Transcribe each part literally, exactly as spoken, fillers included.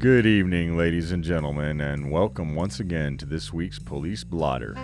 Good evening, ladies and gentlemen, and welcome once again to this week's Police Blotter.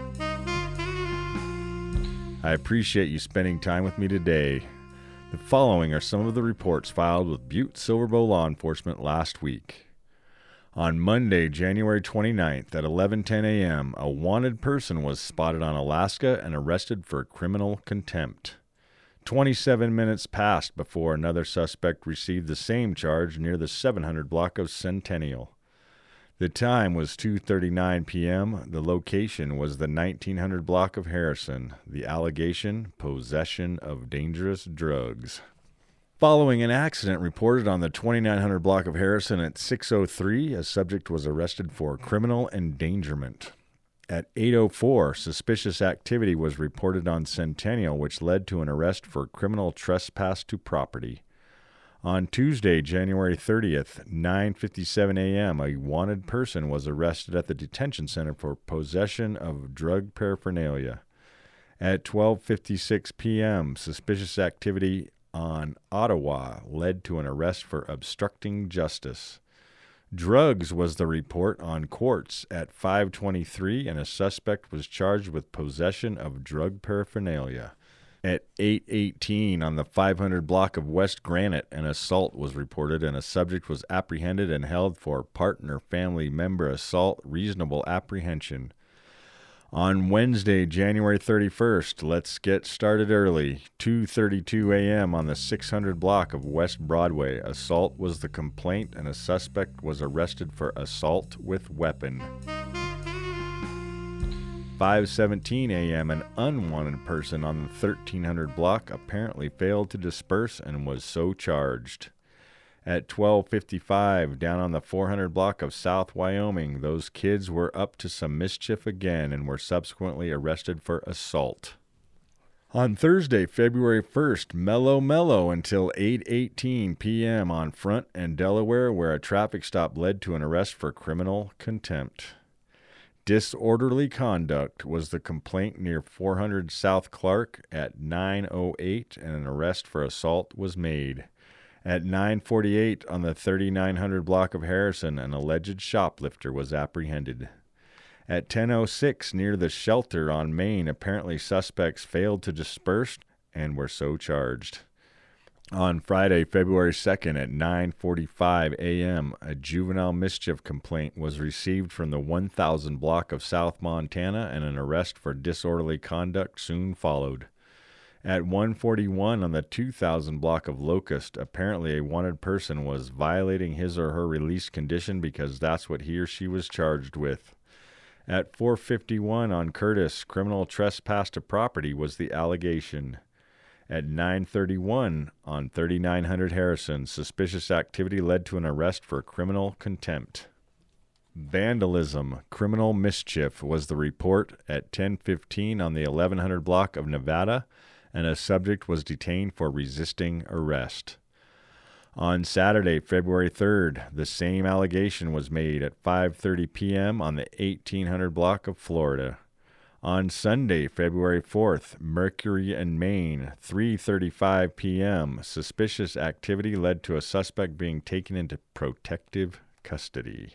I appreciate you spending time with me today. The following are some of the reports filed with Butte Silverbow Law Enforcement last week. On Monday, January twenty-ninth at eleven ten a.m., a wanted person was spotted on Alaska and arrested for criminal contempt. twenty-seven minutes passed before another suspect received the same charge near the seven hundred block of Centennial. The time was two thirty-nine p.m. The location was the nineteen hundred block of Harrison. The allegation, possession of dangerous drugs. Following an accident reported on the twenty-nine hundred block of Harrison at six oh three, a subject was arrested for criminal endangerment. At eight oh four, suspicious activity was reported on Centennial, which led to an arrest for criminal trespass to property. On Tuesday, January thirtieth, nine fifty-seven a.m., a wanted person was arrested at the detention center for possession of drug paraphernalia. At twelve fifty-six p.m., suspicious activity on Ottawa led to an arrest for obstructing justice. Drugs was the report on Quartz at five twenty-three, and a suspect was charged with possession of drug paraphernalia. At eight eighteen on the five hundred block of West Granite, an assault was reported, and a subject was apprehended and held for partner family member assault, reasonable apprehension. On Wednesday, January thirty-first, let's get started early. two thirty-two a.m. on the six hundred block of West Broadway, assault was the complaint, and a suspect was arrested for assault with weapon. five seventeen a.m., an unwanted person on the thirteen hundred block apparently failed to disperse and was so charged. At twelve fifty-five, down on the four hundred block of South Wyoming, those kids were up to some mischief again and were subsequently arrested for assault. On Thursday, February first, mellow mellow until eight eighteen p.m. on Front and Delaware, where a traffic stop led to an arrest for criminal contempt. Disorderly conduct was the complaint near four hundred South Clark at nine oh eight, and an arrest for assault was made. At nine forty-eight on the thirty-nine hundred block of Harrison, an alleged shoplifter was apprehended. At ten oh six near the shelter on Main, apparently suspects failed to disperse and were so charged. On Friday, February second at nine forty-five a.m., a juvenile mischief complaint was received from the one thousand block of South Montana, and an arrest for disorderly conduct soon followed. At one forty-one on the two thousand block of Locust, apparently a wanted person was violating his or her release condition because that's what he or she was charged with. At four fifty-one on Curtis, criminal trespass to property was the allegation. At nine thirty-one on thirty-nine hundred Harrison, suspicious activity led to an arrest for criminal contempt. Vandalism, criminal mischief was the report at ten fifteen on the eleven hundred block of Nevada, and a subject was detained for resisting arrest. On Saturday, February third, the same allegation was made at five thirty p.m. on the eighteen hundred block of Florida. On Sunday, February fourth, Mercury and Maine, three thirty-five p.m., suspicious activity led to a suspect being taken into protective custody.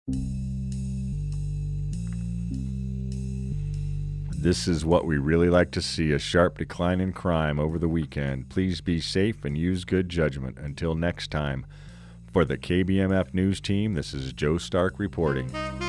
This is what we really like to see, a sharp decline in crime over the weekend. Please be safe and use good judgment. Until next time, for the K B M F News Team, this is Joe Stark reporting.